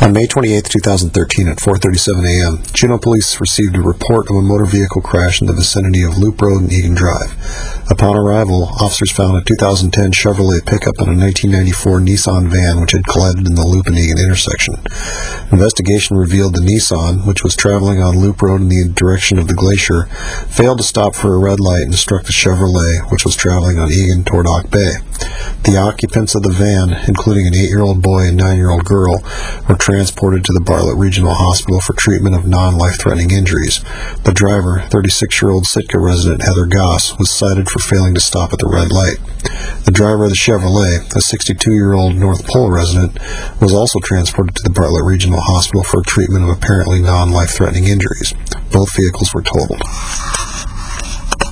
On May 28, 2013 at 4:37 a.m., Juneau Police received a report of a motor vehicle crash in the vicinity of Loop Road and Egan Drive. Upon arrival, officers found a 2010 Chevrolet pickup and a 1994 Nissan van which had collided in the Loop and Egan intersection. Investigation revealed the Nissan, which was traveling on Loop Road in the direction of the glacier, failed to stop for a red light and struck the Chevrolet, which was traveling on Egan toward Auk Bay. The occupants of the van, including an 8-year-old boy and 9-year-old girl, were transported to the Bartlett Regional Hospital for treatment of non-life-threatening injuries. The driver, 36-year-old Sitka resident Heather Goss, was cited for failing to stop at the red light. The driver of the Chevrolet, a 62-year-old North Pole resident, was also transported to the Bartlett Regional Hospital for treatment of apparently non-life-threatening injuries. Both vehicles were totaled.